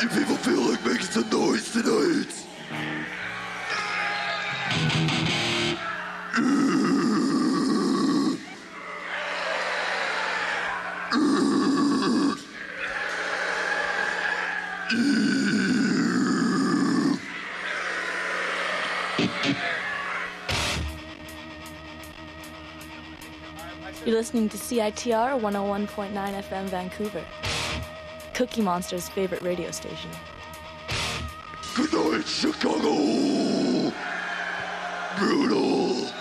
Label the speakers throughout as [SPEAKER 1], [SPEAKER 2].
[SPEAKER 1] You people feel like making some noise tonight?
[SPEAKER 2] You're listening to CITR 101.9 FM Vancouver, Cookie Monster's favorite radio station.
[SPEAKER 1] Good night, Chicago! Brutal!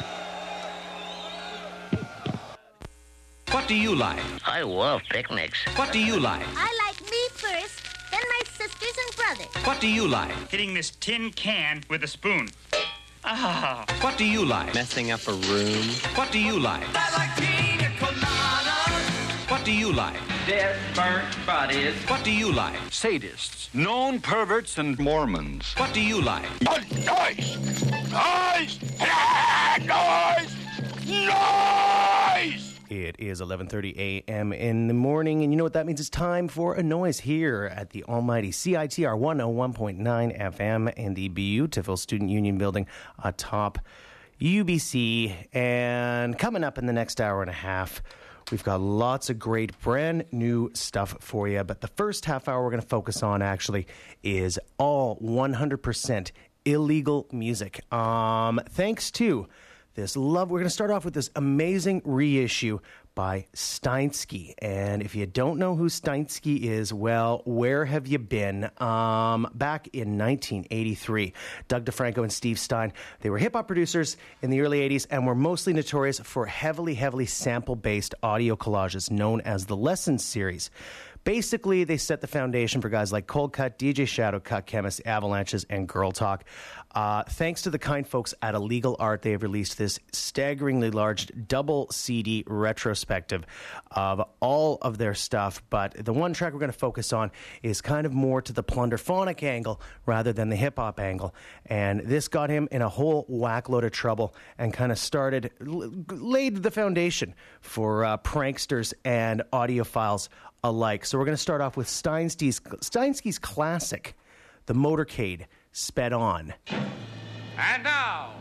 [SPEAKER 3] What do you like?
[SPEAKER 4] I love picnics.
[SPEAKER 3] What do you like?
[SPEAKER 5] I like me first, then my sisters and brothers.
[SPEAKER 3] What do you like?
[SPEAKER 6] Hitting this tin can with a spoon. Ah.
[SPEAKER 3] What do you like?
[SPEAKER 7] Messing up a room.
[SPEAKER 3] What do you like?
[SPEAKER 8] I like pina coladas.
[SPEAKER 3] What do you like?
[SPEAKER 9] Dead, burnt bodies.
[SPEAKER 3] What do you like?
[SPEAKER 10] Sadists, known perverts, and Mormons.
[SPEAKER 3] What do you like?
[SPEAKER 1] Noise! Noise! Noise! Noise!
[SPEAKER 11] It is 11:30 a.m. in the morning, and you know what that means? It's time for a noise here at the almighty CITR 101.9 FM in the beautiful Student Union building atop UBC. And coming up in the next hour and a half, we've got lots of great brand new stuff for you. But the first half hour we're going to focus on actually is all 100% illegal music. Thanks to this we're going to start off with this amazing reissue by Steinsky. And if you don't know who Steinsky is, well, where have you been? Back in 1983, Doug DeFranco and Steve Stein, they were hip-hop producers in the early 80s and were mostly notorious for heavily sample-based audio collages known as the Lessons series. Basically, they set the foundation for guys like Cold Cut, DJ Shadow, Cut Chemist, Avalanches, and Girl Talk. Thanks to the kind folks at Illegal Art, they have released this staggeringly large double CD retrospective of all of their stuff. But the one track we're going to focus on is kind of more to the Plunderphonic angle rather than the hip-hop angle. And this got him in a whole whack load of trouble and kind of laid the foundation for pranksters and audiophiles alike. So we're going to start off with Steinsky's classic, The Motorcade, Sped On.
[SPEAKER 12] And now,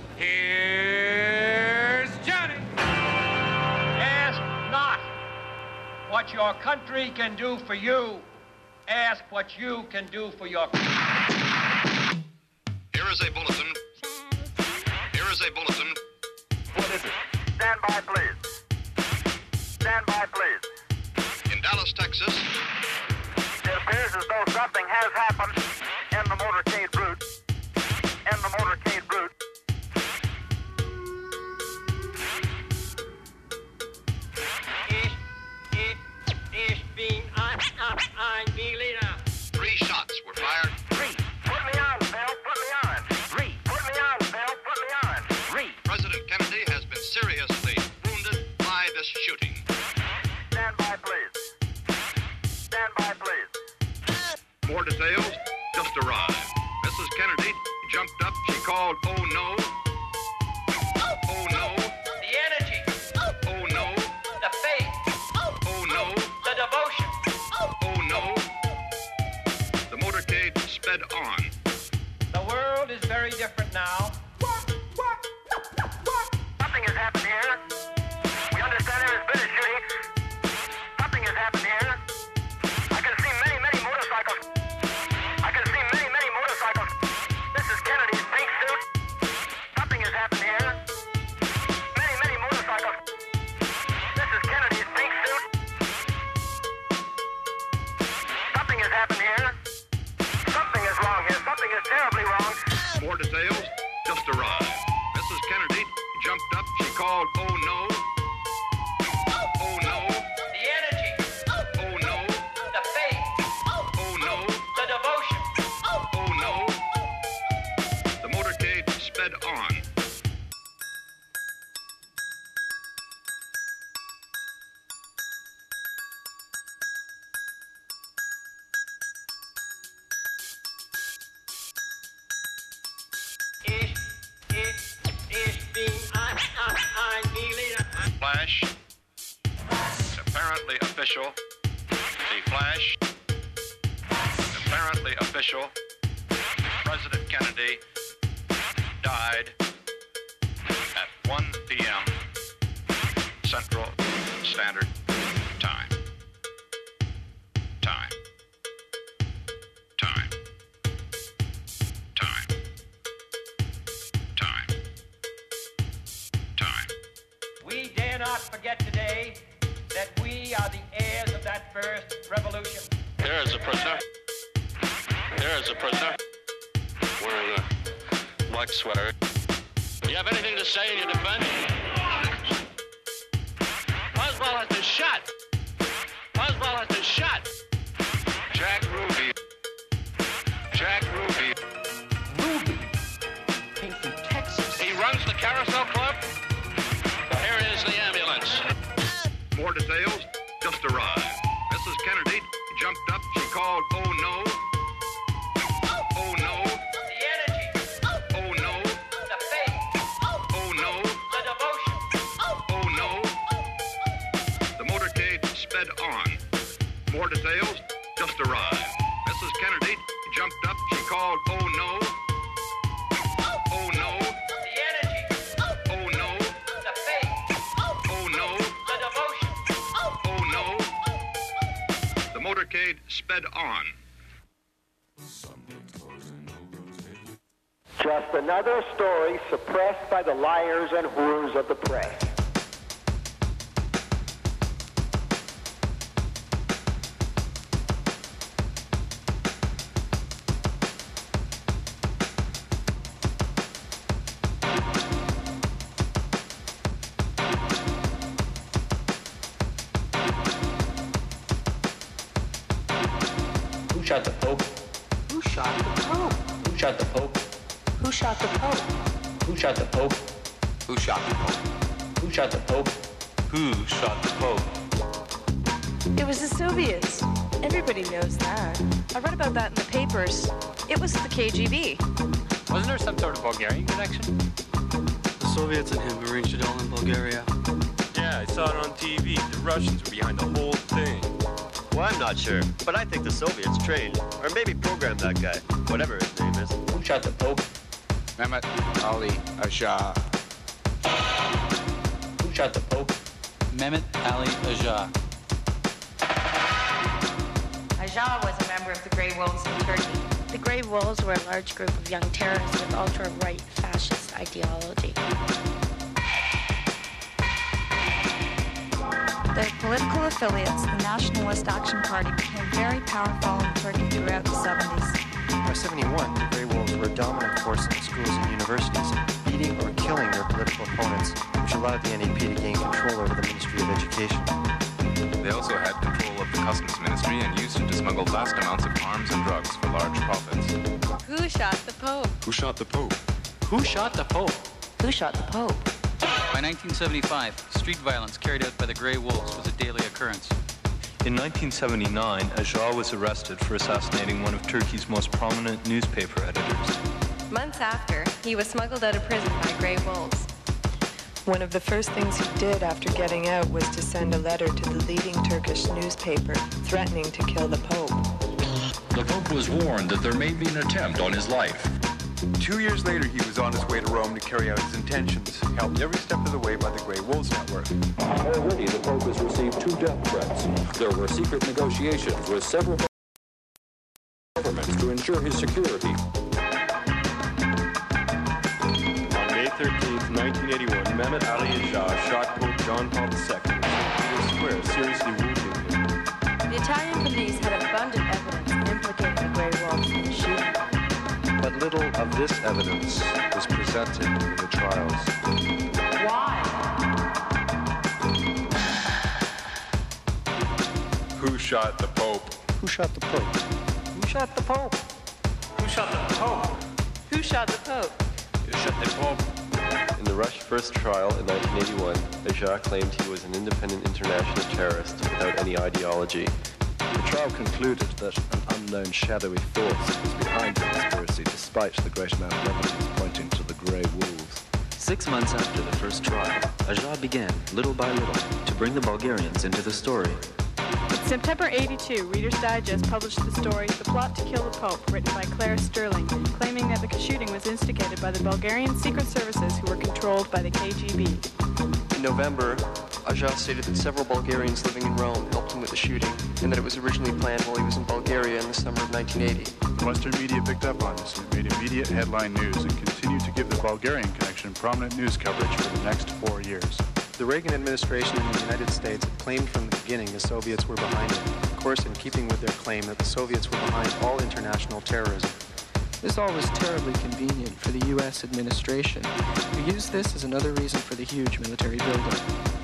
[SPEAKER 12] here's Johnny.
[SPEAKER 13] Ask not what your country can do for you. Ask what you can do for your country.
[SPEAKER 14] Here is a bulletin. Here is a bulletin.
[SPEAKER 15] What is it? Stand by, please. Stand by, please.
[SPEAKER 14] In Dallas, Texas.
[SPEAKER 15] It appears as though something has happened in the motorcade route. In the motorcade route.
[SPEAKER 13] Ich bin ein Berliner.
[SPEAKER 14] 3 shots were fired.
[SPEAKER 15] 3. Put me on, Bill. Put me on. 3. Put me on, Bill. Put me on. 3.
[SPEAKER 14] President Kennedy has been seriously wounded by this shooting.
[SPEAKER 15] Stand by, please. Stand by, please.
[SPEAKER 14] More details just arrived. Mrs. Kennedy jumped up. She called, "Oh no. Oh no.
[SPEAKER 13] The energy.
[SPEAKER 14] Oh no.
[SPEAKER 13] The faith.
[SPEAKER 14] Oh no.
[SPEAKER 13] The devotion.
[SPEAKER 14] Oh no." The motorcade sped on.
[SPEAKER 13] The world is very different now.
[SPEAKER 15] Something has happened here. We understand there has been a shooting. Something has happened here. I can see many motorcycles. I can see many motorcycles. This is Kennedy's pink suit. Something has happened here. Many motorcycles. This is Kennedy's pink suit. Something has happened here. Something is wrong here. Something is terribly wrong.
[SPEAKER 14] More details just arrived. Mrs. Kennedy jumped up. She called, "Oh no. Oh no.
[SPEAKER 13] The energy.
[SPEAKER 14] Oh no.
[SPEAKER 13] The faith.
[SPEAKER 14] Oh no.
[SPEAKER 13] The devotion.
[SPEAKER 14] Oh no." The motorcade sped on.
[SPEAKER 13] Ich bin ein Berliner.
[SPEAKER 14] Flash. Apparently official. The flash. Apparently Absolutely official. President Kennedy died at 1 p.m. Central Standard Time. Time. Time. Time. Time. Time.
[SPEAKER 13] We dare not forget today that we are the heirs of that first revolution.
[SPEAKER 14] There is a prisoner. There is a prisoner wearing a black sweater. Do you have anything to say in your defense? Oswald has been shot. Oswald has been shot. Jack Ruby. Jack Ruby.
[SPEAKER 4] Ruby came from Texas.
[SPEAKER 14] He runs the Carousel Club. Here is the ambulance. More details just arrived. Mrs. Kennedy jumped up. She called, "Oh no. Oh no.
[SPEAKER 13] The energy.
[SPEAKER 14] Oh no.
[SPEAKER 13] The faith.
[SPEAKER 14] Oh no.
[SPEAKER 13] The devotion.
[SPEAKER 14] Oh no. The motorcade sped on. More details just arrived. Mrs. Kennedy jumped up. She called, "Oh no. Oh no.
[SPEAKER 13] The energy.
[SPEAKER 14] Oh no.
[SPEAKER 13] The faith.
[SPEAKER 14] Oh no.
[SPEAKER 13] The devotion.
[SPEAKER 14] Oh no. The motorcade sped on.
[SPEAKER 7] Just another story suppressed by the liars and whores of the press.
[SPEAKER 9] Who shot the Pope?
[SPEAKER 2] Who shot the Pope?
[SPEAKER 9] Who shot the Pope?
[SPEAKER 2] Who shot the Pope?
[SPEAKER 9] Who shot the Pope?
[SPEAKER 3] Who shot the Pope?
[SPEAKER 9] Who shot the Pope?
[SPEAKER 3] Who shot the Pope?
[SPEAKER 2] It was the Soviets. Everybody knows that. I read about that in the papers. It was the KGB.
[SPEAKER 6] Wasn't there some sort of Bulgarian connection?
[SPEAKER 16] The Soviets and him arranged it all in Bulgaria.
[SPEAKER 17] Yeah, I saw it on TV. The Russians were behind the whole thing.
[SPEAKER 18] Well, I'm not sure, but I think the Soviets trained, or maybe programmed that guy, whatever his name is.
[SPEAKER 9] Who shot the Pope?
[SPEAKER 3] Mehmet Ali Ajah.
[SPEAKER 9] Who shot the Pope?
[SPEAKER 16] Mehmet Ali Ajah.
[SPEAKER 19] Ajah was a member of the Grey Wolves in Turkey.
[SPEAKER 2] The Grey Wolves were a large group of young terrorists with ultra-right fascist ideology.
[SPEAKER 20] Their political affiliates, the Nationalist Action Party, became very powerful in Turkey throughout the 70s.
[SPEAKER 21] By 71, the Grey Wolves were a dominant force in schools and universities, beating or killing their political opponents, which allowed the NAP to gain control over the Ministry of Education.
[SPEAKER 22] They also had control of the Customs Ministry and used it to smuggle vast amounts of arms and drugs for large profits.
[SPEAKER 2] Who shot the Pope?
[SPEAKER 22] Who shot the Pope?
[SPEAKER 16] Who shot the Pope?
[SPEAKER 2] Who shot the Pope?
[SPEAKER 16] By 1975, street violence carried out by the Grey Wolves was a daily occurrence.
[SPEAKER 23] In 1979, Ajah was arrested for assassinating one of Turkey's most prominent newspaper editors.
[SPEAKER 19] Months after, he was smuggled out of prison by Grey Wolves.
[SPEAKER 24] One of the first things he did after getting out was to send a letter to the leading Turkish newspaper threatening to kill the Pope.
[SPEAKER 25] The Pope was warned that there may be an attempt on his life.
[SPEAKER 26] 2 years later, he was on his way to Rome to carry out his intentions, helped every step of the way by the Grey Wolves Network.
[SPEAKER 25] Already, the Pope has received 2 death threats. There were secret negotiations with several governments to ensure his security.
[SPEAKER 26] On May 13th, 1981, Mehmet Ali Ajah shot Pope John Paul II in Peter Square, seriously wounding him.
[SPEAKER 2] The Italian police had abundant evidence implicating the Grey Wolves in the shooting.
[SPEAKER 21] But little of this evidence was presented in the trials.
[SPEAKER 19] Why?
[SPEAKER 26] Who shot the Pope?
[SPEAKER 21] Who shot the Pope?
[SPEAKER 24] Who shot the Pope?
[SPEAKER 6] Who shot the Pope?
[SPEAKER 2] Who shot the Pope?
[SPEAKER 6] Who shot the Pope?
[SPEAKER 18] In the Rush first trial in 1981, Ajah claimed he was an independent international terrorist without any ideology.
[SPEAKER 21] The trial concluded that an unknown shadowy force was behind the conspiracy, despite the great amount of evidence pointing to the Grey Wolves.
[SPEAKER 27] 6 months after the first trial, Ajah began, little by little, to bring the Bulgarians into the story.
[SPEAKER 1] In September 82, Reader's Digest published the story The Plot to Kill the Pope, written by Claire Sterling, claiming that the shooting was instigated by the Bulgarian secret services who were controlled by the KGB.
[SPEAKER 21] In November, Ajah stated that several Bulgarians living in Rome helped him with the shooting, and that it was originally planned while he was in Bulgaria in the summer of 1980.
[SPEAKER 5] Western media picked up on this and made immediate headline news and continued to give the Bulgarian connection prominent news coverage for the next 4 years.
[SPEAKER 8] The Reagan administration in the United States had claimed from the beginning the Soviets were behind it, of course in keeping with their claim that the Soviets were behind all international terrorism.
[SPEAKER 10] This all was terribly convenient for the U.S. administration, who used this as another reason for the huge military buildup.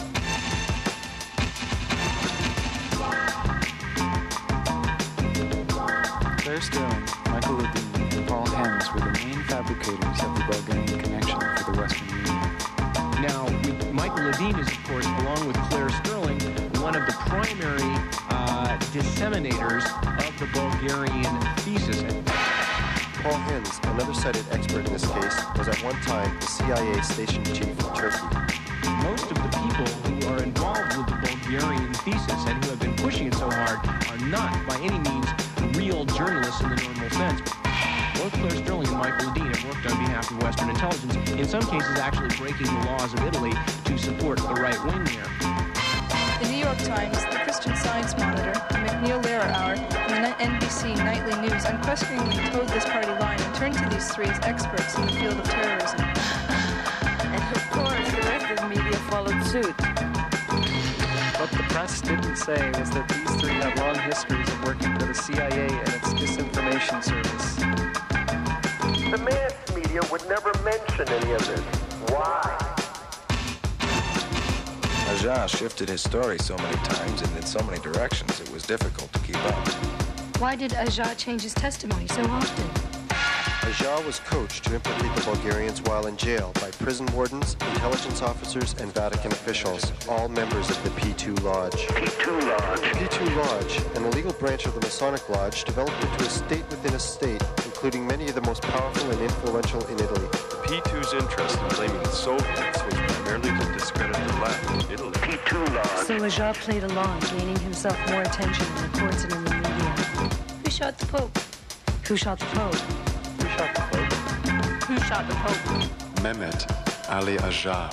[SPEAKER 11] Claire Sterling, Michael Ledeen, and Paul Hems were the main fabricators of the Bulgarian connection for the Western media.
[SPEAKER 12] Now, Michael Ledeen is, of course, along with Claire Sterling, one of the primary disseminators of the Bulgarian thesis.
[SPEAKER 21] Paul Hems, another cited expert in this case, was at one time the CIA station chief in Turkey.
[SPEAKER 12] Most of the people who are involved with the Bulgarian thesis and who have been pushing it so hard are not, by any means, real journalists in the normal sense. Both Claire Sterling and Michael Ledeen have worked on behalf of Western intelligence, in some cases actually breaking the laws of Italy to support the right wing there.
[SPEAKER 20] The New York Times, the Christian Science Monitor, the McNeil Lehrer Hour, and the NBC Nightly News unquestioningly towed this party line and turned to these three as experts in the field of terrorism.
[SPEAKER 2] And of course, the rest of the media followed suit.
[SPEAKER 8] What the press didn't say was that these three had long histories of working for the CIA and its disinformation service.
[SPEAKER 7] The mass media would never mention any of this. Why?
[SPEAKER 27] Ajah shifted his story so many times and in so many directions, it was difficult to keep up.
[SPEAKER 28] Why did Ajah change his testimony so often?
[SPEAKER 21] Ajah was coached to implicate the Bulgarians while in jail by prison wardens, intelligence officers, and Vatican officials, all members of the P2 Lodge.
[SPEAKER 7] P2 Lodge.
[SPEAKER 21] P2 Lodge, an illegal branch of the Masonic Lodge, developed into a state within a state, including many of the most powerful and influential in Italy.
[SPEAKER 26] The P2's interest in blaming the Soviets was primarily to discredit the left in Italy.
[SPEAKER 7] P2 Lodge.
[SPEAKER 28] So Ajah played along, gaining himself more attention in the courts and in the media. Who shot the Pope? Who shot the Pope?
[SPEAKER 21] Who shot the Pope?
[SPEAKER 2] Who shot the Pope?
[SPEAKER 29] Mehmet Ali Ajah.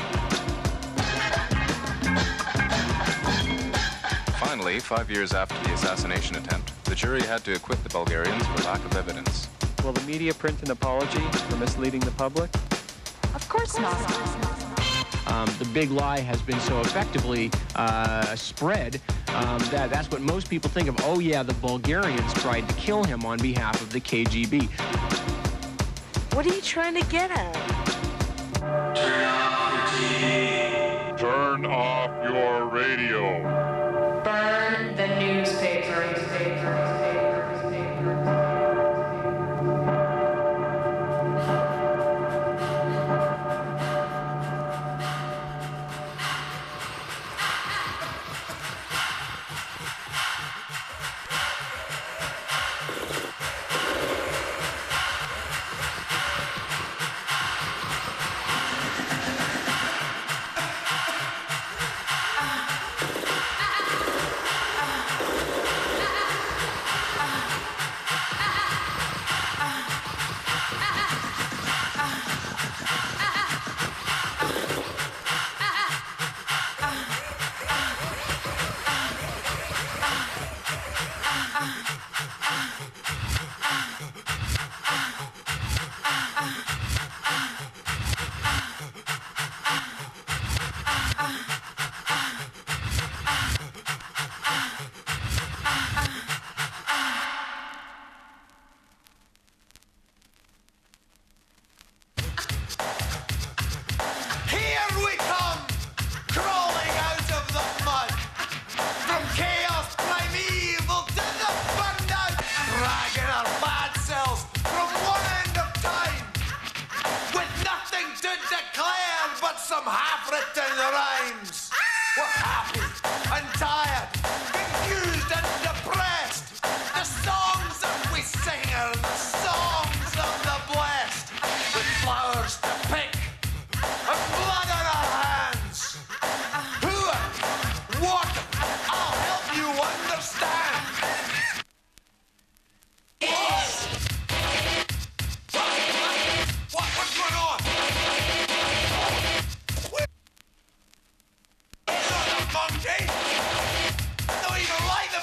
[SPEAKER 22] Finally, 5 years after the assassination attempt, the jury had to acquit the Bulgarians for lack of evidence.
[SPEAKER 8] Will the media print an apology for misleading the public?
[SPEAKER 2] Of course not.
[SPEAKER 12] The big lie has been so effectively spread that that's what most people think of. Oh yeah, the Bulgarians tried to kill him on behalf of the KGB.
[SPEAKER 2] What are you trying to get at?
[SPEAKER 14] Turn off your TV. Turn off your radio.
[SPEAKER 19] Burn the newspaper.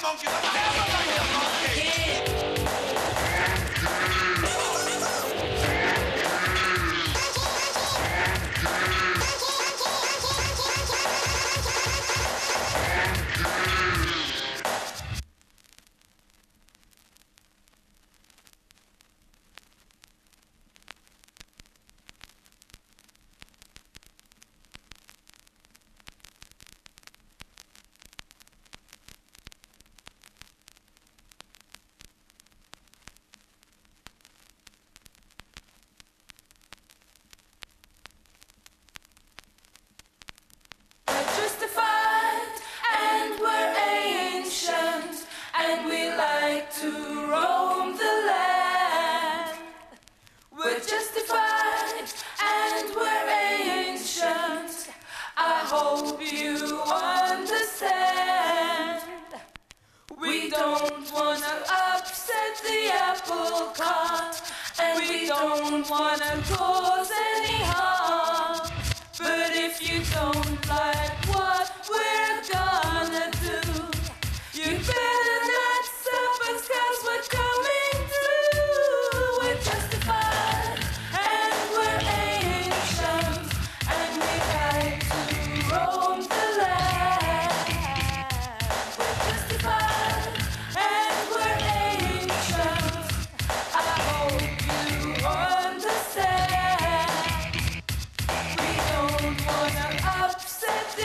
[SPEAKER 3] Upset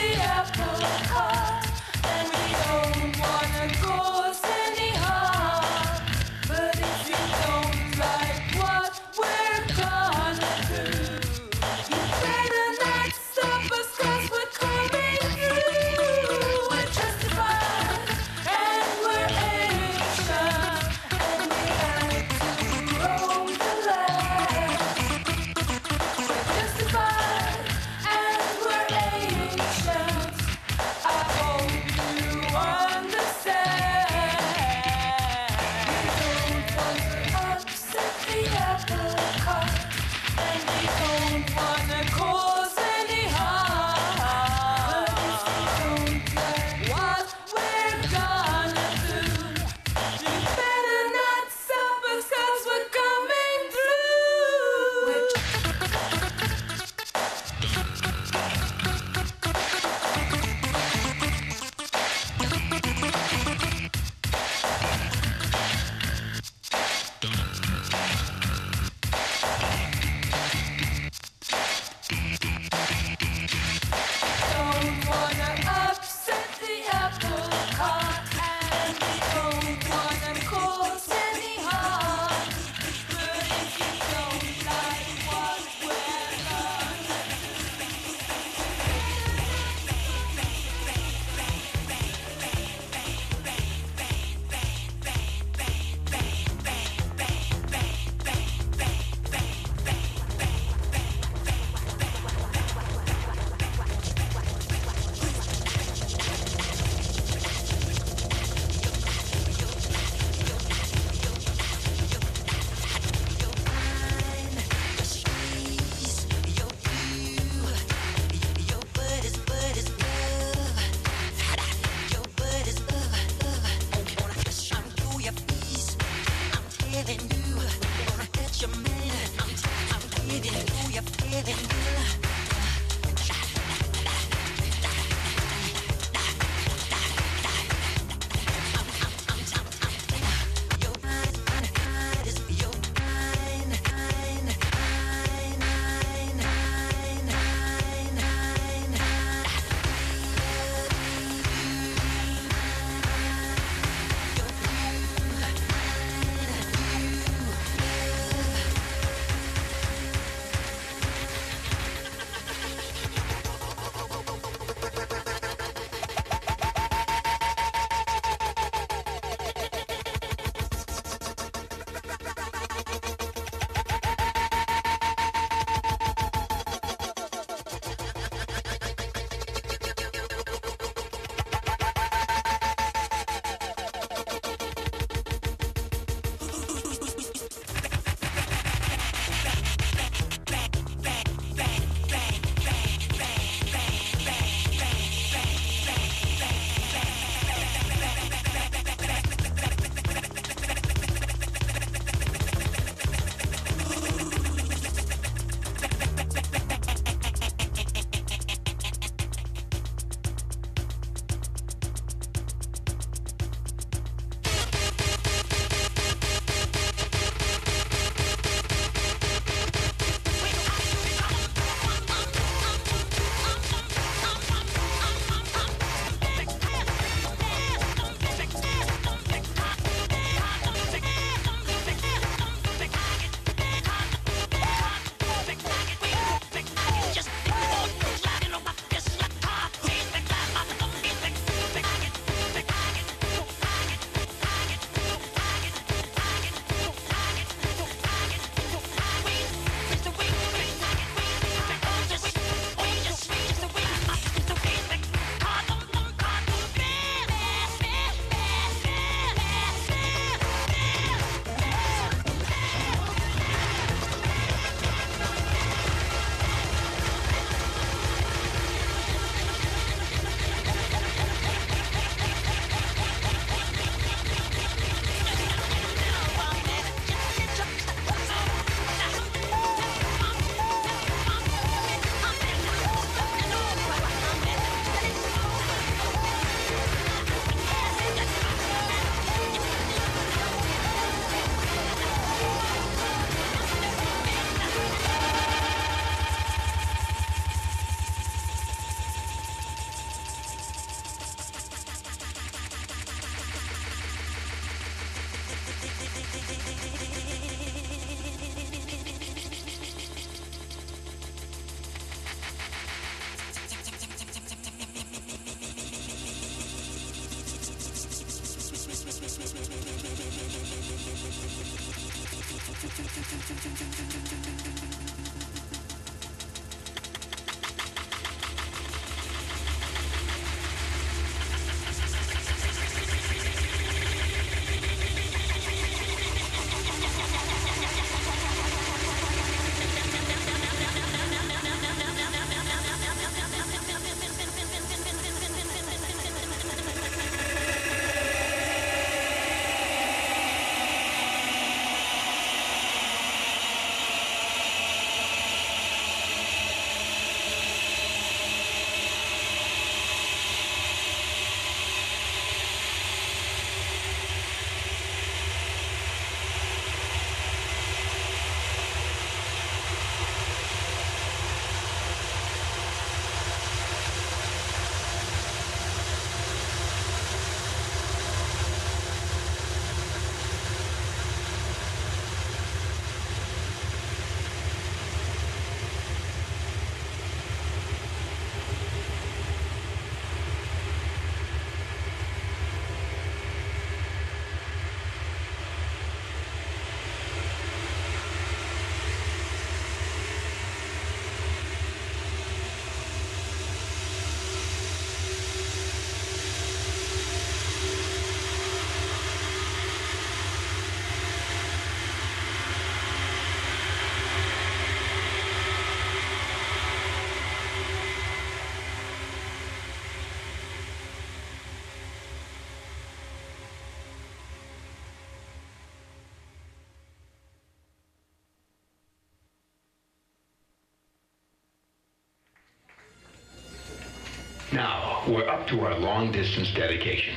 [SPEAKER 3] Now, we're up to our long-distance dedication.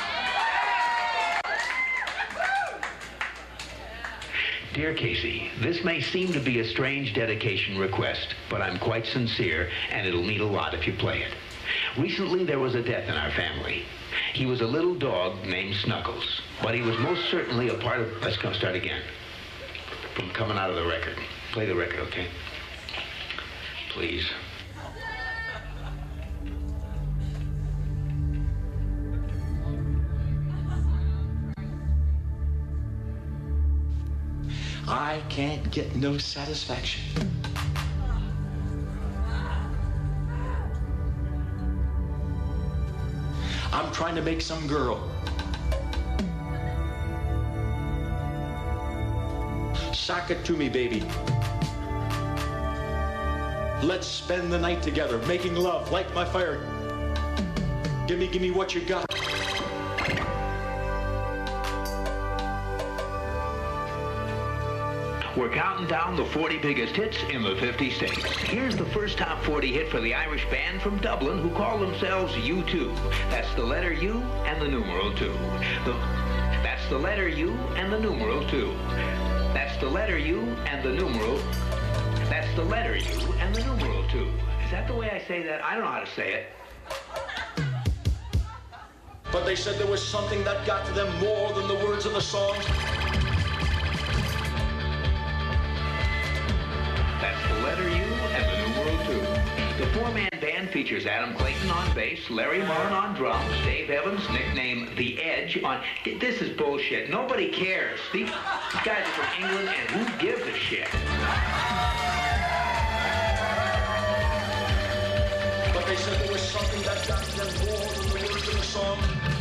[SPEAKER 3] Dear Casey, this may seem to be a strange dedication request, but I'm quite sincere, and it'll mean a lot if you play it. Recently, there was a death in our family. He was a little dog named Snuggles, but he was most certainly a part of... Let's go start again. From coming out of the record. Play the record, okay? Please.
[SPEAKER 4] I can't get no satisfaction. I'm trying to make some girl sock it to me, baby. Let's spend the night together, making love, light my fire. Give me what you got.
[SPEAKER 3] We're counting down the 40 biggest hits in the 50 states. Here's the first top 40 hit for the Irish band from Dublin who call themselves U2. That's the letter U and the numeral 2. That's the letter U and the numeral 2. That's the letter U and the numeral. That's the letter U and the numeral 2. Is that the way I say that? I don't know how to say it.
[SPEAKER 4] But they said there was something that got to them more than the words of the song.
[SPEAKER 3] That's the letter U and the numeral 2. The four-man band features Adam Clayton on bass, Larry Mullen on drums, Dave Evans, nicknamed The Edge, on... This is bullshit. Nobody cares. These guys are from England, and who gives a shit?
[SPEAKER 4] But they said there was something that got to them more than the words of the song.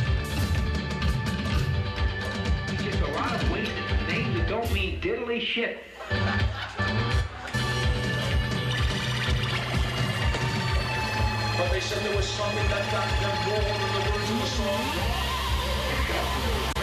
[SPEAKER 3] Just a lot of wasted names that don't mean diddly shit.
[SPEAKER 4] But they said there was something that got them more than the words of the song. 1,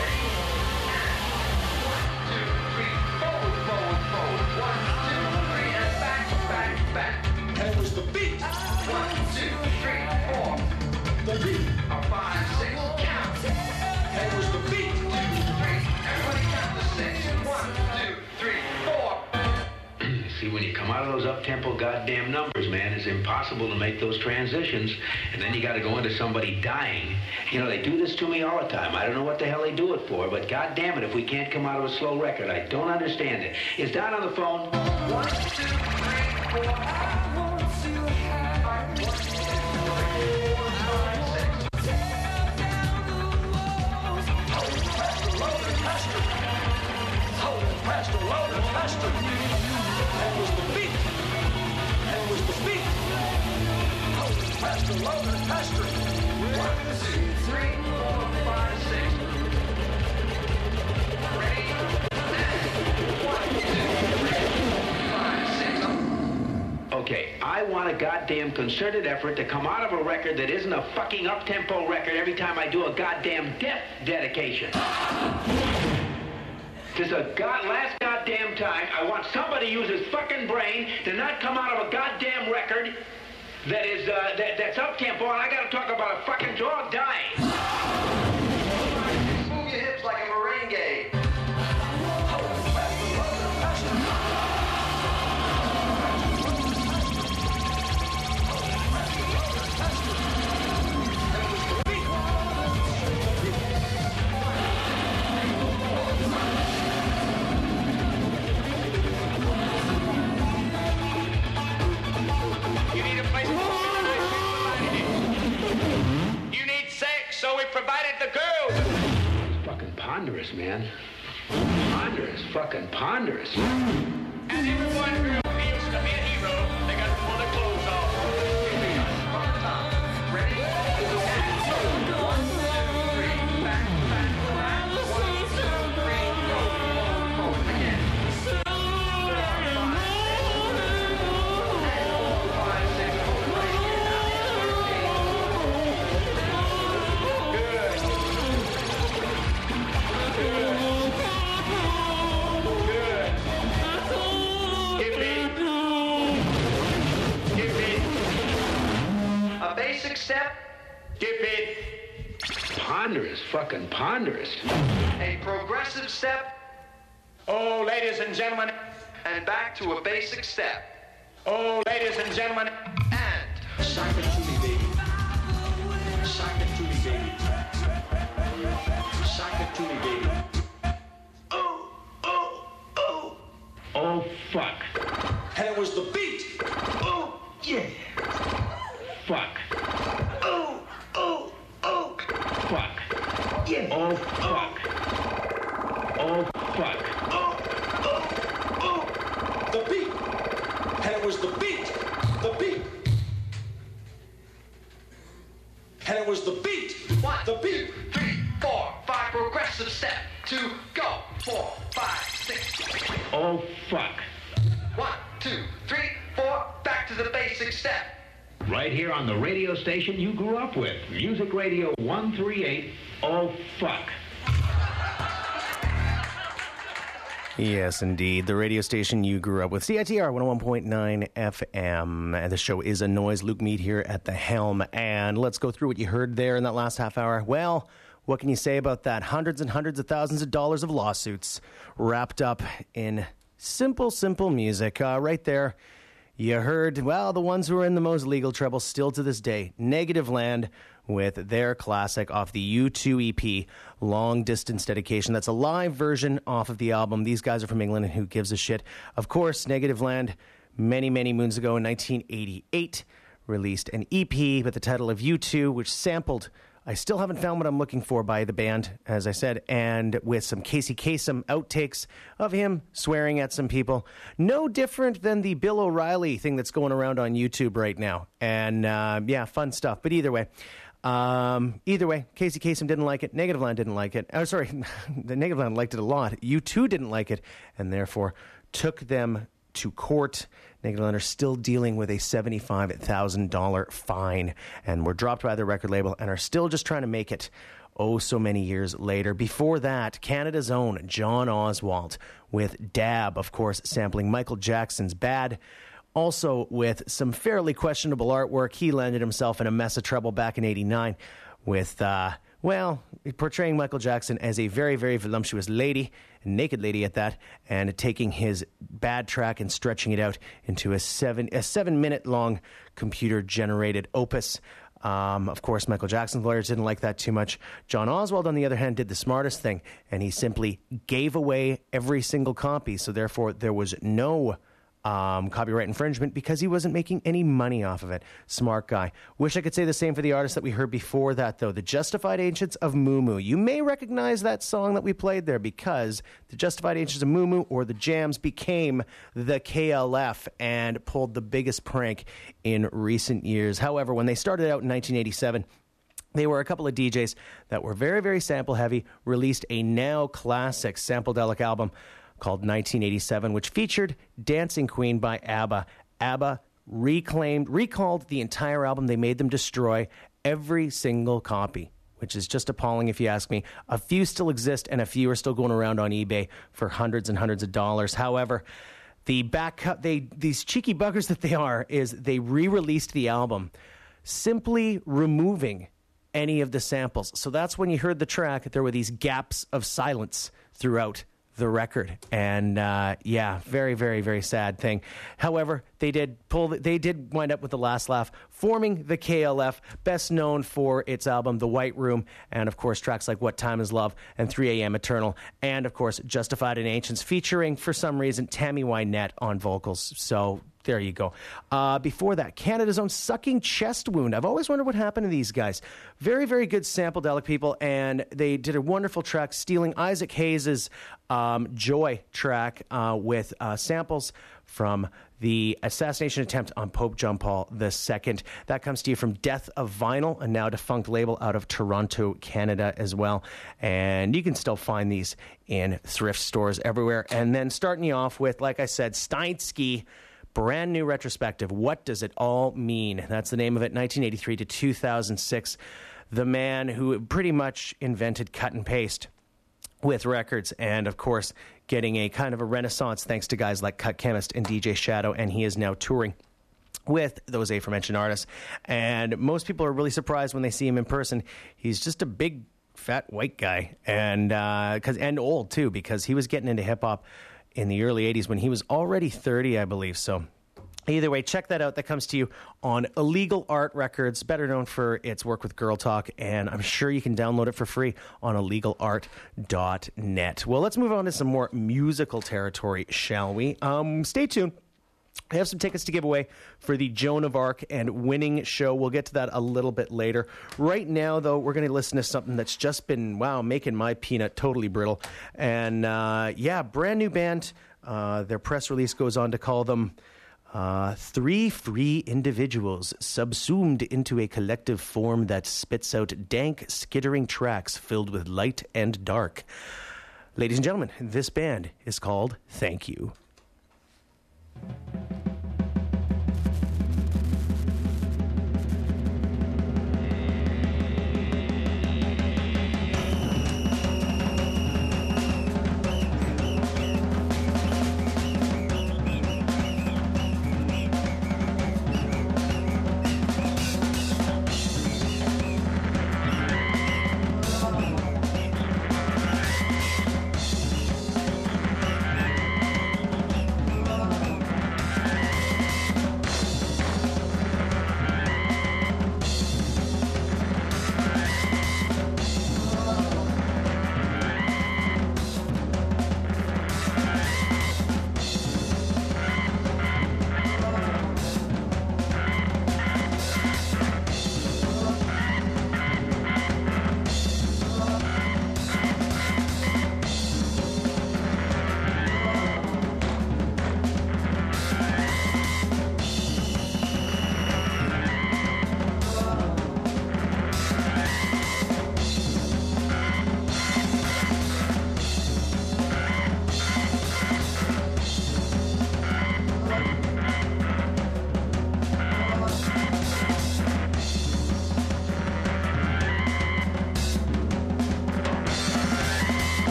[SPEAKER 4] 2, 3, forward. 1, 2, 3, and back. And it was the beat. 1, 2, 3, 4. The beat. 5, 6, count. And it was the beat. 2, 3. Everybody count to 6. 1, 2, 3, 4.
[SPEAKER 3] See, when you come out of those up-tempo goddamn numbers, man, it's impossible to make those transitions. And then you got to go into somebody dying. You know, they do this to me all the time. I don't know what the hell they do it for, but goddamn it, if we can't come out of a slow record, I don't understand it. Is Don on the phone? 1, 2, 3, 4.
[SPEAKER 4] Faster, louder, faster. 1, 2, 3, 4, 5, 6. Ready? 1, 2, 3, 4, 5, 6.
[SPEAKER 3] Okay, I want a goddamn concerted effort to come out of a record that isn't a fucking up-tempo record every time I do a goddamn death dedication. This is a last goddamn time I want somebody to use his fucking brain to not come out of a goddamn record that is, that's up-tempo, and I gotta talk about a fucking dog dying.
[SPEAKER 4] Move your hips like a merengue.
[SPEAKER 3] So we provided the girls. It's fucking ponderous, man. Ponderous, fucking ponderous.
[SPEAKER 6] And everyone girl feels to be a hero. They got to pull their clothes off. Ready? 1, 2, 3, back. 1, 2, 3, forward. Again.
[SPEAKER 3] 5, 6.
[SPEAKER 4] Dip it.
[SPEAKER 3] Ponderous, fucking ponderous.
[SPEAKER 4] A progressive step. Oh, ladies and gentlemen. And back to a basic step. Oh, ladies and gentlemen. And sock it to me, baby. Sock it to me, baby. Sock it to me, baby. Oh, oh, oh.
[SPEAKER 3] Oh, fuck.
[SPEAKER 4] And it was the beat. Oh, yeah.
[SPEAKER 3] Fuck.
[SPEAKER 4] Oh, oh, oh.
[SPEAKER 3] Fuck.
[SPEAKER 4] Yeah.
[SPEAKER 3] Oh, fuck. Oh, fuck.
[SPEAKER 4] Oh, oh, oh. The beat. And it was the beat. The beat. And it was the beat. One, the beat. 3, 4, 5, progressive step. 2, go. 4, 5, 6.
[SPEAKER 3] Oh, fuck.
[SPEAKER 4] 1, 2, 3, 4, back to the basic step.
[SPEAKER 3] Right here on the radio station you grew up with. Music Radio 138. Oh, fuck.
[SPEAKER 9] Yes, indeed. The radio station you grew up with. CITR 101.9 FM. And the show is a noise. Luke Mead here at the helm. And let's go through what you heard there in that last half hour. Well, what can you say about that? Hundreds and hundreds of thousands of dollars of lawsuits wrapped up in simple, simple music. Right there, you heard, well, the ones who are in the most legal trouble still to this day. Negativland with their classic off the U2 EP, Long Distance Dedication. That's a live version off of the album. These guys are from England, and who gives a shit? Of course, Negativland, many, many moons ago in 1988, released an EP with the title of U2, which sampled I still haven't found what I'm looking for by the band, as I said, and with some Casey Kasem outtakes of him swearing at some people. No different than the Bill O'Reilly thing that's going around on YouTube right now. And, yeah, fun stuff. But either way, Casey Kasem didn't like it. Negativland didn't like it. Oh, sorry, the Negativland liked it a lot. U2 didn't like it, and therefore took them to court. Negativland are still dealing with a $75,000 fine and were dropped by the record label and are still just trying to make it so many years later. Before that, Canada's own John Oswald with Dab, of course, sampling Michael Jackson's Bad. Also with some fairly questionable artwork. He landed himself in a mess of trouble back in '89 with, portraying Michael Jackson as a very, very voluptuous lady, a naked lady at that, and taking his bad track and stretching it out into a 7-minute long computer-generated opus. Of course, Michael Jackson's lawyers didn't like that too much. John Oswald, on the other hand, did the smartest thing, and he simply gave away every single copy, so therefore there was no copyright infringement because he wasn't making any money off of it. Smart guy. Wish I could say the same for the artist that we heard before that, though. The Justified Ancients of Moo Moo. You may recognize that song that we played there because the Justified Ancients of Moo Moo, or the Jams, became the KLF and pulled the biggest prank in recent years. However, when they started out in 1987, they were a couple of DJs that were very, very sample heavy, released a now classic Sample-delic album called 1987, which featured Dancing Queen by ABBA. ABBA recalled the entire album. They made them destroy every single copy, which is just appalling if you ask me. A few still exist, and a few are still going around on eBay for hundreds and hundreds of dollars. However, these cheeky buggers that they are, is they re-released the album, simply removing any of the samples. So that's when you heard the track, there were these gaps of silence throughout the record. And very, very, very sad thing. However, they did wind up with the last laugh, forming the KLF, best known for its album The White Room, and of course tracks like What Time Is Love and 3 AM Eternal, and of course Justified and Ancients, featuring for some reason Tammy Wynette on vocals. So there you go. Before that, Canada's own Sucking Chest Wound. I've always wondered what happened to these guys. Very, very good Sample-delic people, and they did a wonderful track stealing Isaac Hayes' Joy track with samples from the assassination attempt on Pope John Paul II. That comes to you from Death of Vinyl, a now defunct label out of Toronto, Canada as well. And you can still find these in thrift stores everywhere. And then starting you off with, like I said, Steinsky, brand new retrospective. What does it all mean? That's the name of it, 1983 to 2006. The man who pretty much invented cut and paste with records, and of course getting a kind of a renaissance thanks to guys like Cut Chemist and DJ Shadow, and he is now touring with those aforementioned artists. And most people are really surprised when they see him in person. He's just a big, fat white guy, and old too, because he was getting into hip-hop in the early 80s when he was already 30, I believe. So either way, check that out. That comes to you on Illegal Art Records, better known for its work with Girl Talk, and I'm sure you can download it for free on illegalart.net. Well, let's move on to some more musical territory, shall we? Stay tuned. I have some tickets to give away for the Joan of Arc and Winning show. We'll get to that a little bit later. Right now, though, we're going to listen to something that's just been, making my peanut totally brittle. And, brand new band. Their press release goes on to call them 3 free individuals subsumed into a collective form that spits out dank, skittering tracks filled with light and dark. Ladies and gentlemen, this band is called Thank You.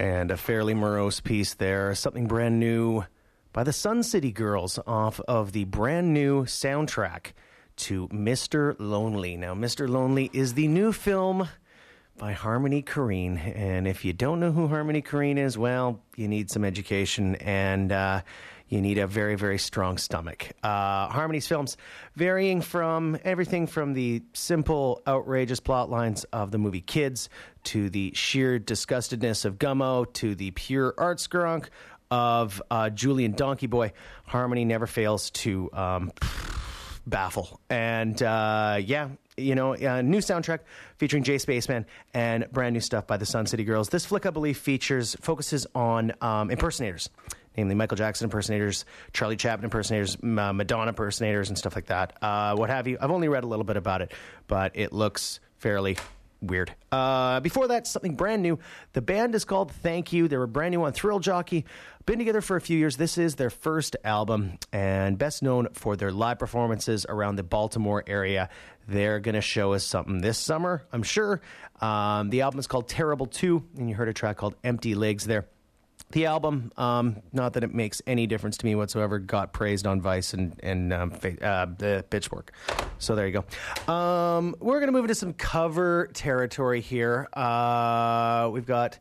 [SPEAKER 9] And a fairly morose piece there. Something brand new by the Sun City Girls off of the brand new soundtrack to Mr. Lonely. Now, Mr. Lonely is the new film by Harmony Korine. And if you don't know who Harmony Korine is, well, you need some education and you need a very, very strong stomach. Harmony's films varying from everything from the simple, outrageous plot lines of the movie Kids to the sheer disgustedness of Gummo to the pure art scrunk of Julian Donkey Boy. Harmony never fails to baffle. And new soundtrack featuring Jay Spaceman and brand new stuff by the Sun City Girls. This flick, I believe, focuses on impersonators, namely Michael Jackson impersonators, Charlie Chaplin impersonators, Madonna impersonators, and stuff like that. What have you. I've only read a little bit about it, but it looks fairly weird. Before that, something brand new. The band is called Thank You. They were brand new on Thrill Jockey. Been together for a few years. This is their first album, and best known for their live performances around the Baltimore area. They're going to show us something this summer, I'm sure. The album is called Terrible 2, and you heard a track called Empty Legs there. The album, not that it makes any difference to me whatsoever, got praised on Vice and the Pitchfork. So there you go. We're going to move into some cover territory here. We've got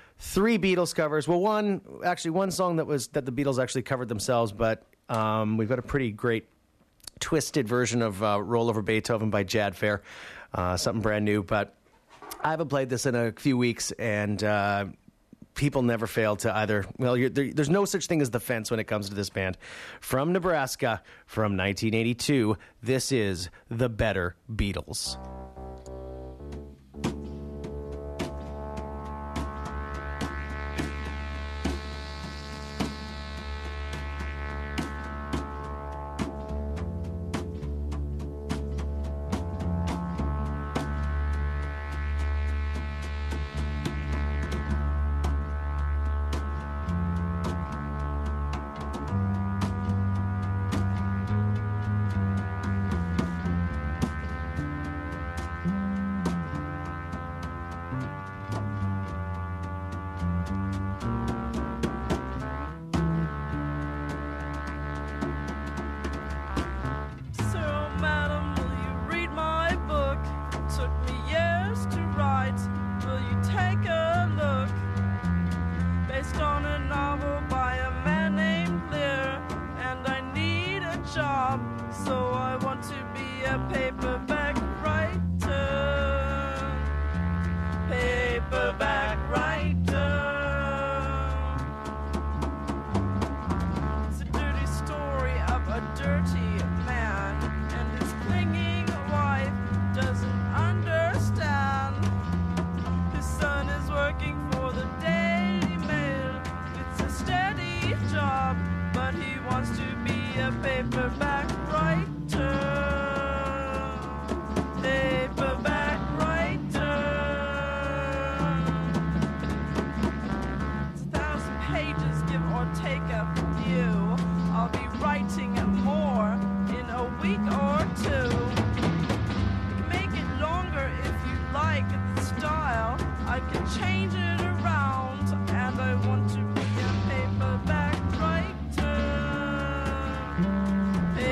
[SPEAKER 9] 3 Beatles covers. Well, one song that the Beatles actually covered themselves, but we've got a pretty great twisted version of Roll Over Beethoven by Jad Fair. Something brand new, but I haven't played this in a few weeks, and people never fail to either. Well, there's no such thing as the fence when it comes to this band. From Nebraska, from 1982, this is The Better Beatles.
[SPEAKER 1] Paperback writer.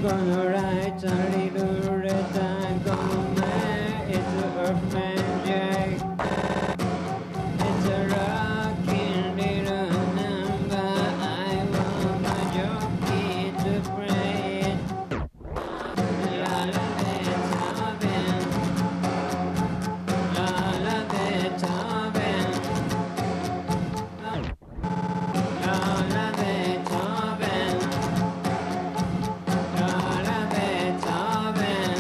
[SPEAKER 1] gonna write a little red, I'm gonna make it to Earthman Jack. It's a rocking little number, I want my jockey to play it. La la Beethoven, la la Beethoven, la la Beethoven, la la Beethoven,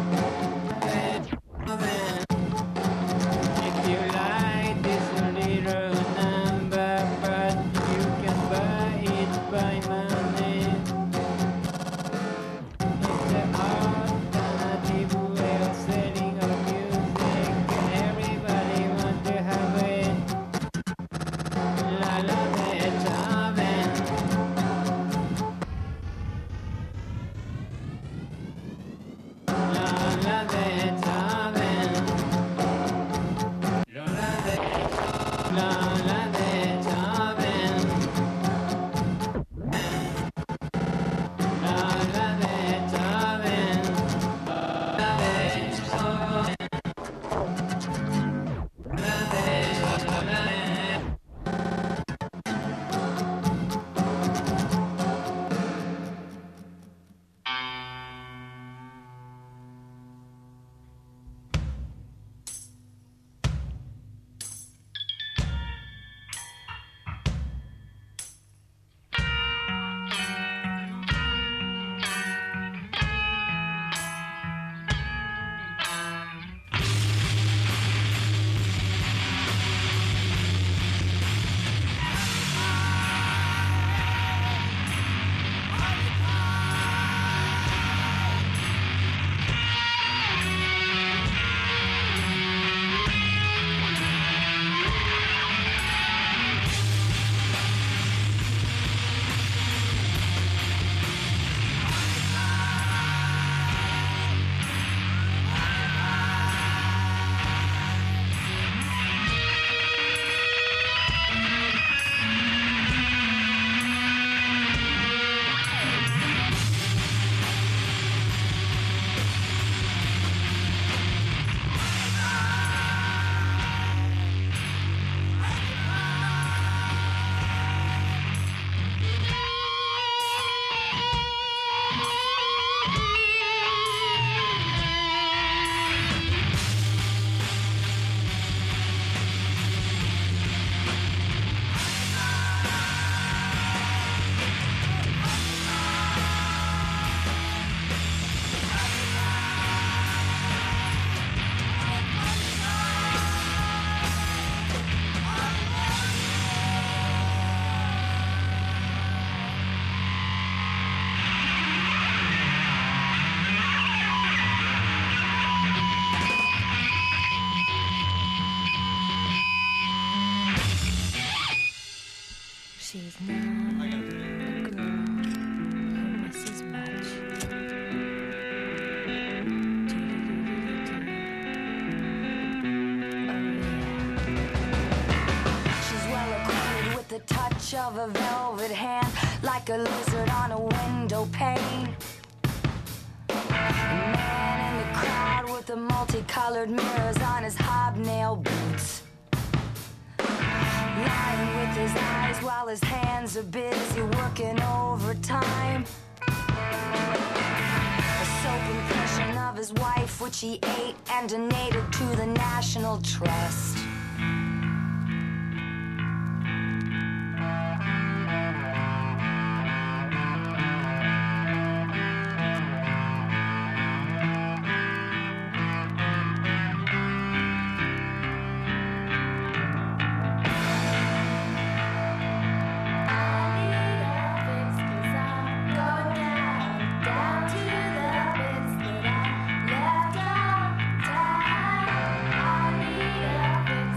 [SPEAKER 1] Beethoven. If you like this little number, but you can buy it by money. It's an alternative way of selling our music, and everybody wants to have it. La la Beethoven. La la Beethoven. La la Beethoven. La la Beethoven. La la Beethoven. La Beethoven. La Beethoven.
[SPEAKER 2] She's not a girl who misses much.
[SPEAKER 13] She's well acquainted with the touch of a velvet hand, like a lizard on a window pane. A man in the crowd with the multicolored mirrors on his hobnail boots, lying with his eyes while his hands are busy working overtime. A soap impression of his wife, which he ate and donated to the National Trust.
[SPEAKER 15] Down to the bits that I left on time. I need a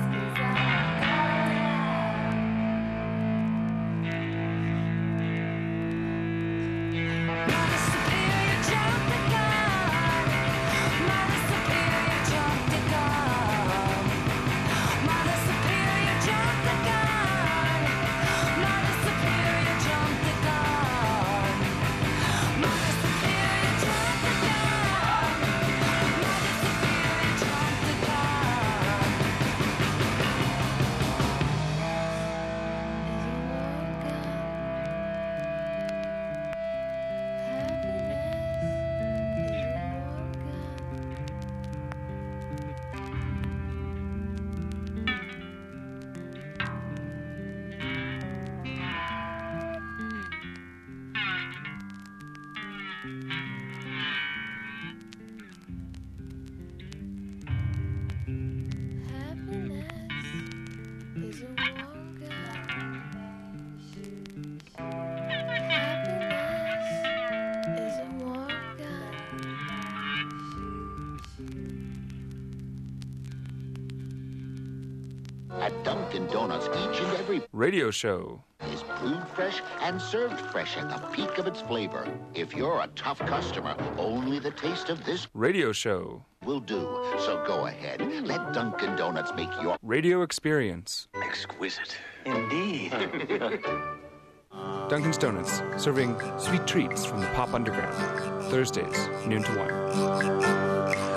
[SPEAKER 5] At Dunkin' Donuts, each and every
[SPEAKER 22] Radio show.
[SPEAKER 5] is brewed fresh and served fresh at the peak of its flavor. If you're a tough customer, only the taste of this
[SPEAKER 22] Radio show.
[SPEAKER 5] will do. So go ahead, let Dunkin' Donuts make your
[SPEAKER 22] Radio experience.
[SPEAKER 5] exquisite. Indeed.
[SPEAKER 22] Dunkin's Donuts, serving sweet treats from the pop underground. Thursdays, noon to 1.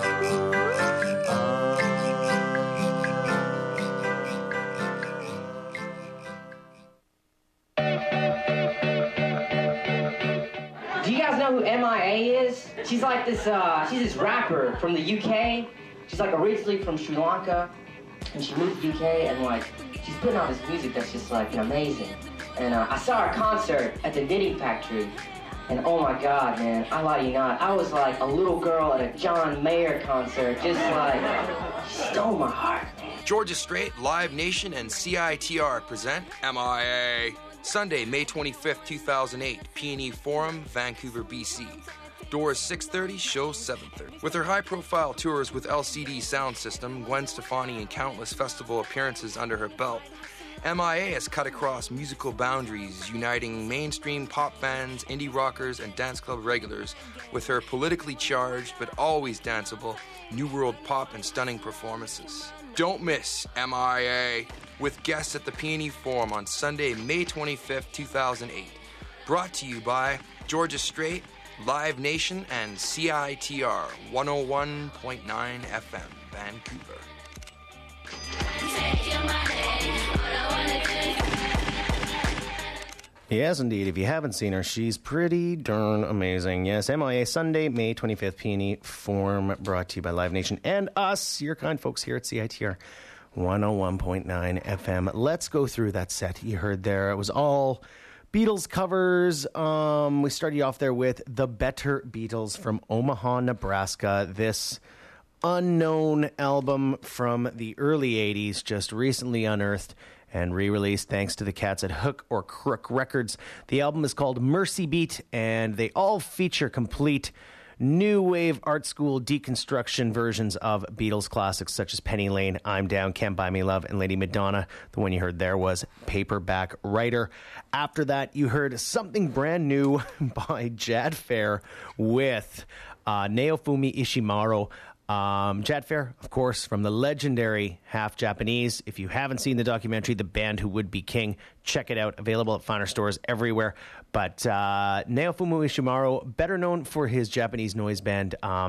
[SPEAKER 10] Do you guys know who MIA is? She's like this, she's this rapper from the UK. She's like originally from Sri Lanka, and she moved to the UK, and like, she's putting out this music that's just like amazing. And I saw her concert at the Knitting Factory, and oh my God, man, I lie to you not, I was like a little girl at a John Mayer concert, just like, she stole my heart.
[SPEAKER 15] Georgia Strait, Live Nation, and CITR present MIA. Sunday, May 25th, 2008, P&E Forum, Vancouver, BC. Doors 6:30, show 7:30. With her high-profile tours with LCD Sound System, Gwen Stefani, and countless festival appearances under her belt, MIA has cut across musical boundaries, uniting mainstream pop fans, indie rockers, and dance club regulars with her politically charged but always danceable New World pop and stunning performances. Don't miss MIA with guests at the P&E Forum on Sunday, May 25th, 2008. Brought to you by Georgia Strait, Live Nation, and CITR 101.9 FM, Vancouver.
[SPEAKER 9] Yes, indeed. If you haven't seen her, she's pretty darn amazing. Yes, MIA Sunday, May 25th, P&E Forum, brought to you by Live Nation and us, your kind folks here at CITR 101.9 FM. Let's go through that set you heard there. It was all Beatles covers. We started off there with The Better Beatles from Omaha, Nebraska. This unknown album from the early 80s, just recently unearthed and re-released thanks to the cats at Hook or Crook Records. The album is called Mercy Beat, and they all feature complete new wave art school deconstruction versions of Beatles classics such as Penny Lane, I'm Down, Can't Buy Me Love, and Lady Madonna. The one you heard there was Paperback Writer. After that, you heard something brand new by Jad Fair with Naofumi Ishimaru. Jad Fair, of course, from the legendary Half Japanese. If you haven't seen the documentary, The Band Who Would Be King, check it out. Available at finer stores everywhere. But Naofumi Ishimaru, better known for his Japanese noise band,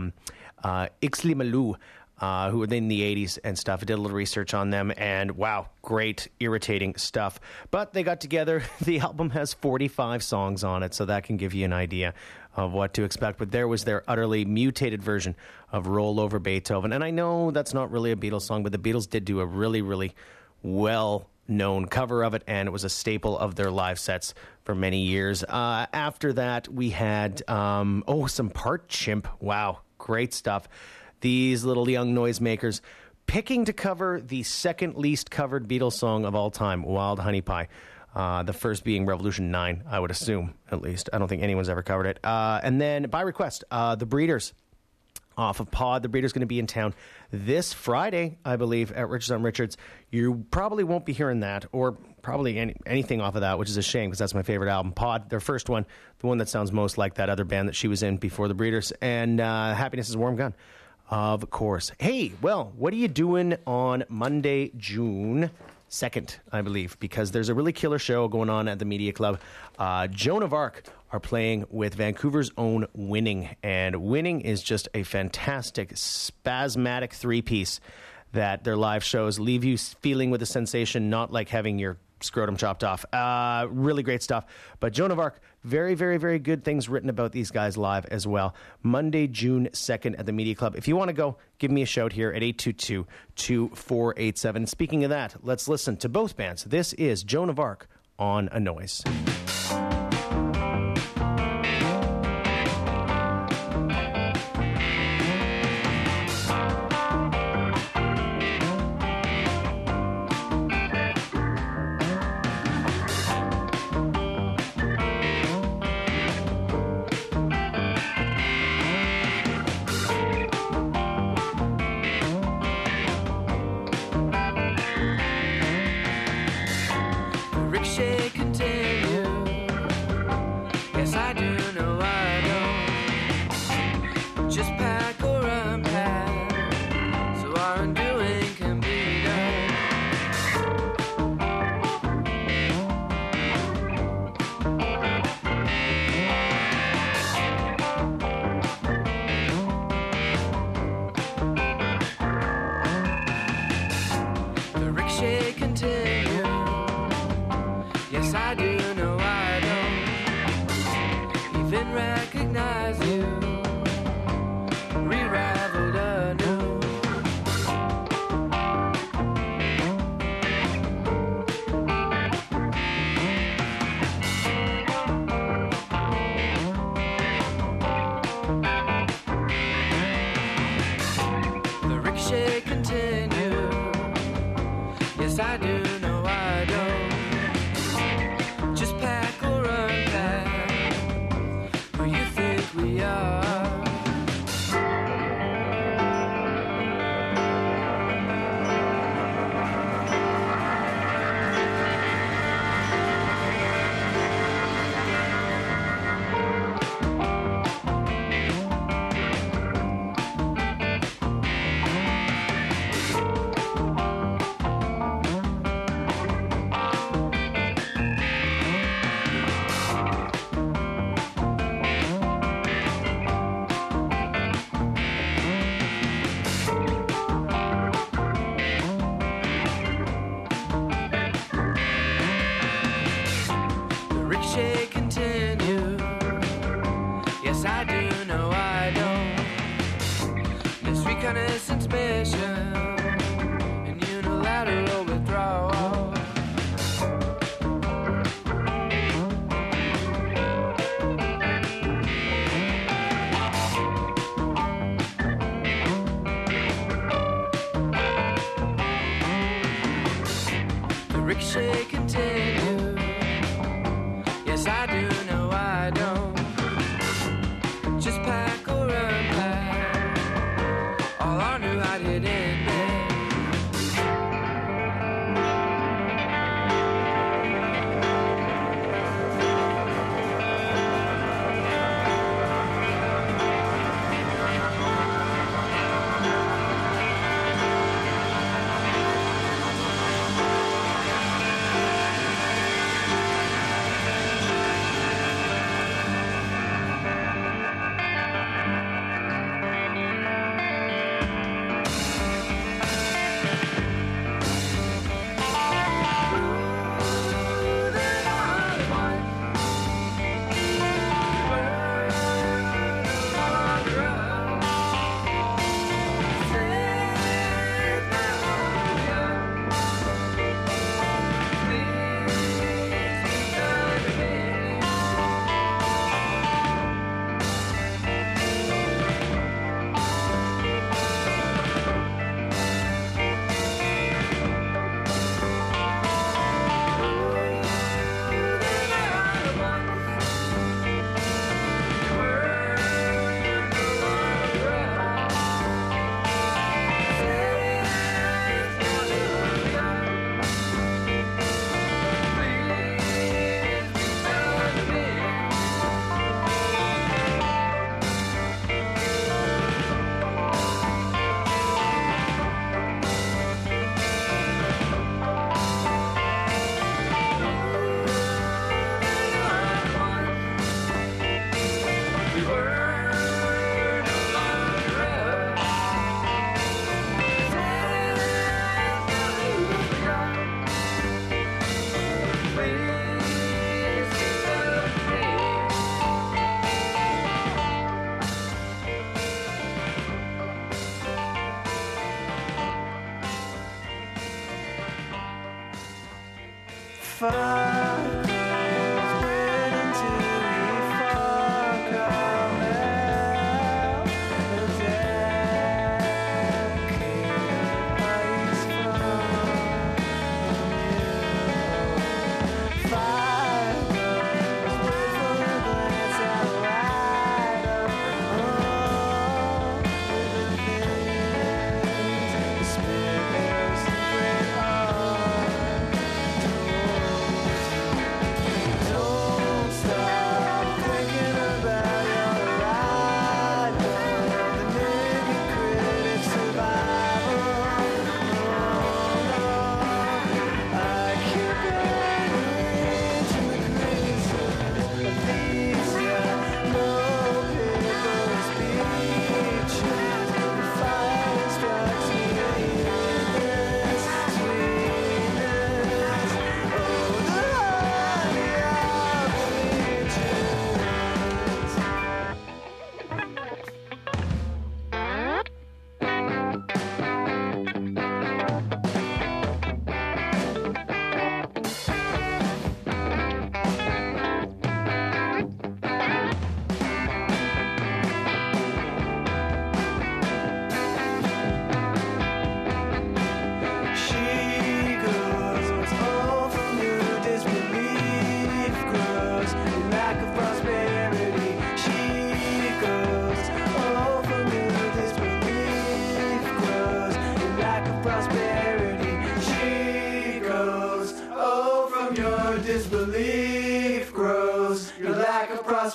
[SPEAKER 9] Ixlimalu, who were in the 80s and stuff. I did a little research on them, and wow, great, irritating stuff. But they got together. The album has 45 songs on it, so that can give you an idea of what to expect. But there was their utterly mutated version of Roll Over Beethoven. And I know that's not really a Beatles song, but the Beatles did do a really, really well-known cover of it, and it was a staple of their live sets for many years. After that, we had, some Part Chimp. Wow, great stuff. These little young noisemakers picking to cover the second least covered Beatles song of all time, Wild Honey Pie. The first being Revolution 9, I would assume, at least. I don't think anyone's ever covered it. And then, by request, The Breeders off of Pod. The Breeders going to be in town this Friday, I believe, at Richards on Richards. You probably won't be hearing that, or probably anything off of that, which is a shame, because that's my favorite album. Pod, their first one, the one that sounds most like that other band that she was in before The Breeders. And Happiness is a Warm Gun, of course. Hey, well, what are you doing on Monday, June 2nd, I believe, because there's a really killer show going on at the Media Club. Joan of Arc are playing with Vancouver's own Winning, and Winning is just a fantastic, spasmatic three-piece that their live shows leave you feeling with a sensation not like having your scrotum chopped off. Really great stuff. But Joan of Arc, very, very, very good things written about these guys live as well. Monday, June 2nd at the Media Club. If you want to go, give me a shout here at 822-2487. Speaking of that, let's listen to both bands. This is Joan of Arc on A Noise.
[SPEAKER 1] Yes, I do, no, I don't. Just pack or unpack. Who you think we are? Ricochet continue. Yes, I do, no, I don't. This reconnaissance mission and unilateral withdrawal. The ricochet continue. Yes, I do, no, I don't. Just pack or unpack. All I knew I'd hit in bed.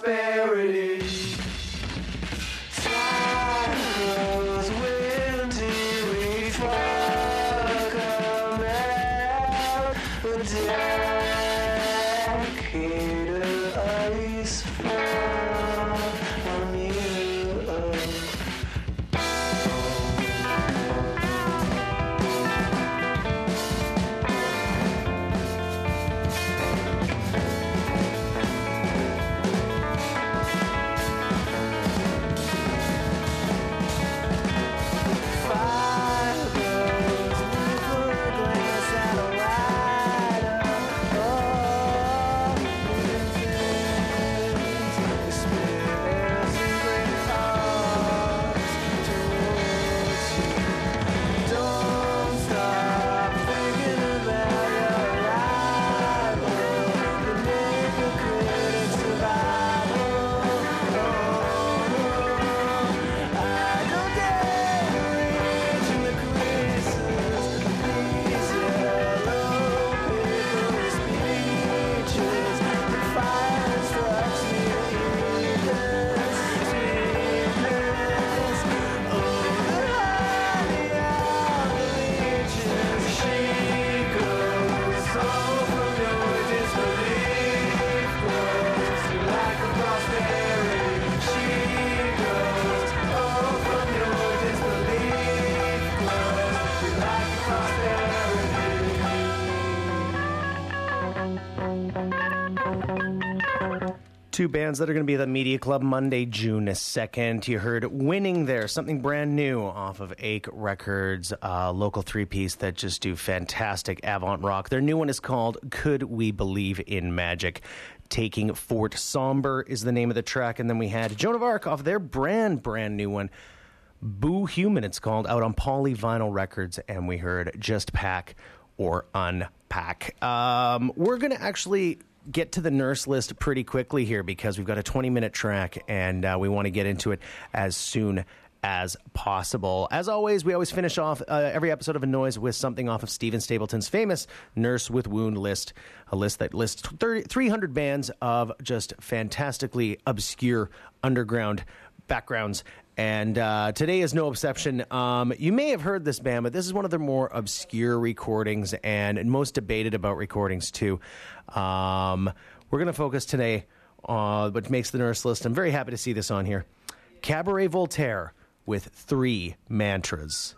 [SPEAKER 11] prosperity. Time goes windy, we fuck out a decade of ice from you.
[SPEAKER 9] Two bands that are going to be at the Media Club Monday, June 2nd. You heard Winning There, something brand new off of Ache Records, local three-piece that just do fantastic avant rock. Their new one is called Could We Believe in Magic? Taking Fort Somber is the name of the track. And then we had Joan of Arc off their brand new one, Boo Human, it's called, out on Polyvinyl Records. And we heard Just Pack or Unpack. We're going to actually get to the nurse list pretty quickly here because we've got a 20-minute track and we want to get into it as soon as possible. As always, we always finish off every episode of A Noise with something off of Stephen Stapleton's famous Nurse with Wound list, a list that lists 300 bands of just fantastically obscure underground backgrounds. And today is no exception. You may have heard this band, but this is one of their more obscure recordings and most debated about recordings, too. We're going to focus today on what makes the nurse list. I'm very happy to see this on here. Cabaret Voltaire with 3 Mantras.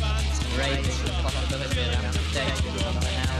[SPEAKER 1] raising the possibility of amputation on the house.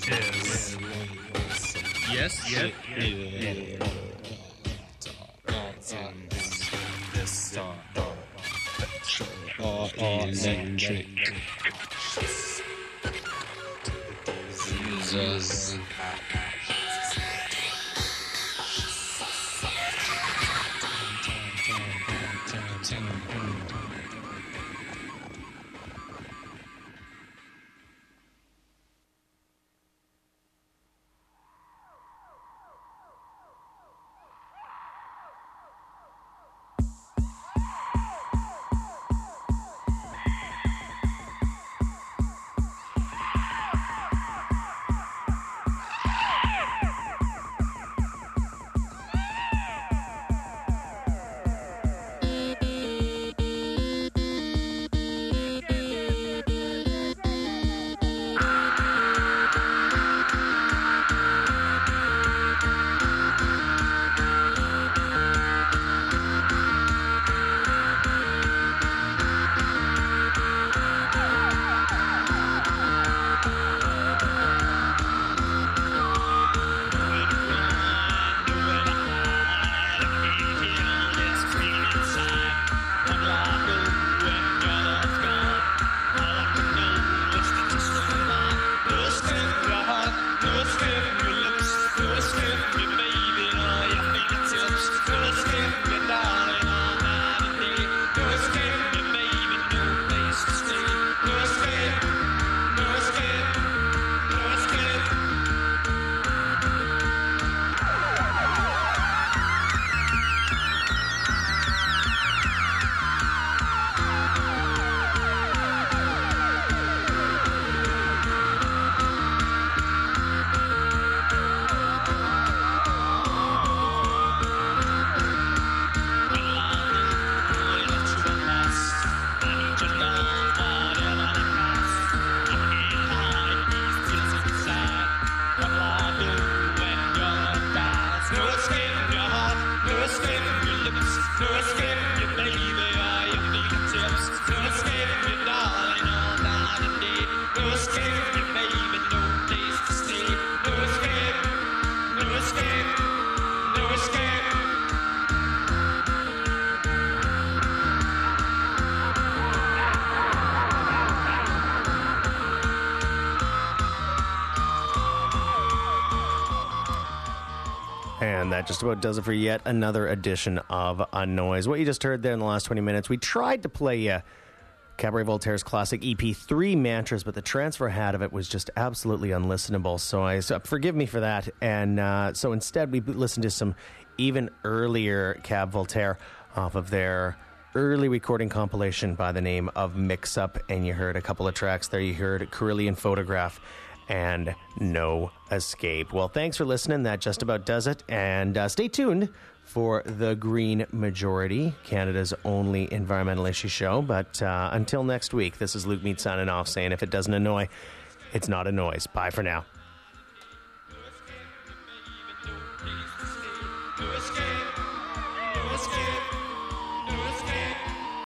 [SPEAKER 16] Yes. Electric. Jesus.
[SPEAKER 9] And that just about does it for yet another edition of A Noise. What you just heard there in the last 20 minutes, we tried to play you Cabaret Voltaire's classic EP 3 Mantras, but the transfer I had of it was just absolutely unlistenable. So forgive me for that. And so instead we listened to some even earlier Cab Voltaire off of their early recording compilation by the name of Mix Up. And you heard a couple of tracks there. You heard Carillion Photograph and No Escape. Well, thanks for listening. That just about does it. And stay tuned for The Green Majority, Canada's only environmental issue show. But until next week, this is Luke Mead signing off saying if it doesn't annoy, it's not a noise. Bye for now.